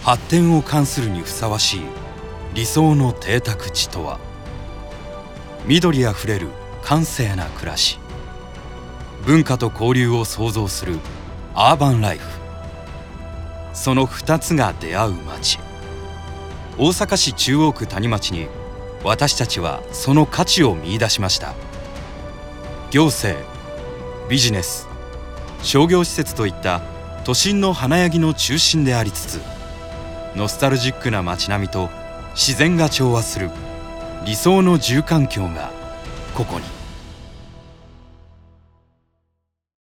発展を冠するにふさわしい理想の邸宅地とは。緑あふれる閑静な暮らし、文化と交流を創造するアーバンライフ、その2つが出会う街、大阪市中央区谷町に私たちはその価値を見出しました。行政、ビジネス、商業施設といった都心の華やぎの中心でありつつ、ノスタルジックな街並みと自然が調和する理想の住環境がここに。